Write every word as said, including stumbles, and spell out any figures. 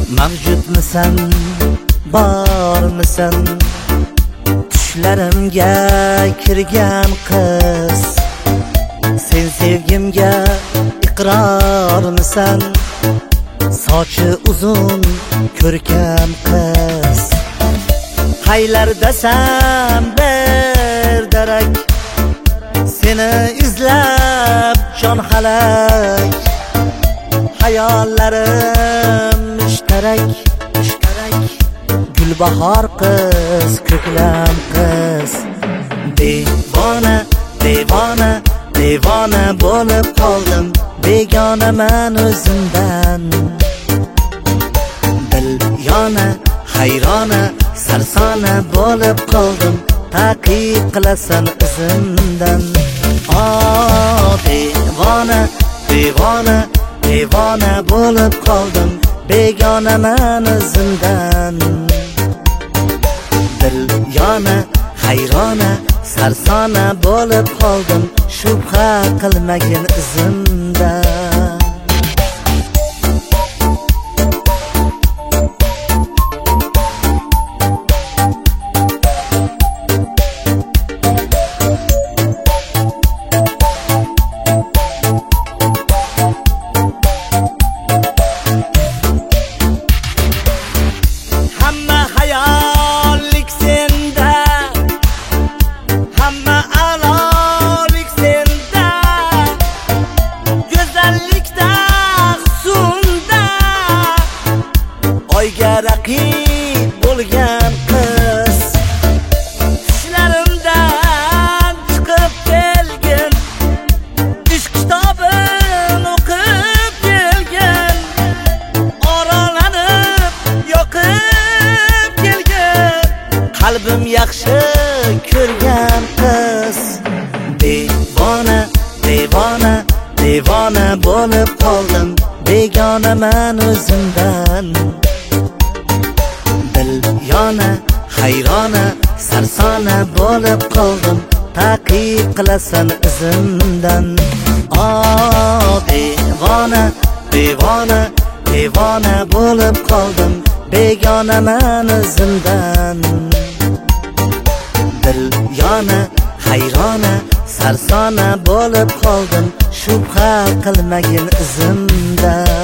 mavjudmisan, bormisan? Tushlarimga kirgan qiz, sen sevgimga iqrormisan? Sochi uzun ko'rkam qiz, qaylardasam bir darak, seni izlab jon halak. Hayollarim mushtarak, mushtarak. Gulbahor qiz, ko'klam qiz, devona, devona, devona bo'lib qoldim, begonaman o'zimdan. Dil yana hayrona, sarsona bo'lib qoldim, taqiq qilasan izimdan. Oh, devona, devona, devona bo'lib qoldim, begonaman o'zimdan. Dil yana hayrona, sarsona bo'lib qoldim, shubha qilmagin izimdan. Oyga raqib bo'lgan qiz, tushlarimdan chiqib kelgin, ishq kitobin o'qib kelgin, oralanib yoqib kelgin, qalbim yaxshi ko'rgan qiz. Devona, devona, devona bo'lib qoldim, begonaman o'zimdan. Dil yana hayrona, sarsona bo'lib qoldim, taqiq qilasan izimdan. Oh, devona, devona, devona bo'lib qoldim, begonaman o'zimdan. Dil yana hayrona, sarsona bo'lib qoldim, shubha qilmagin izimdan.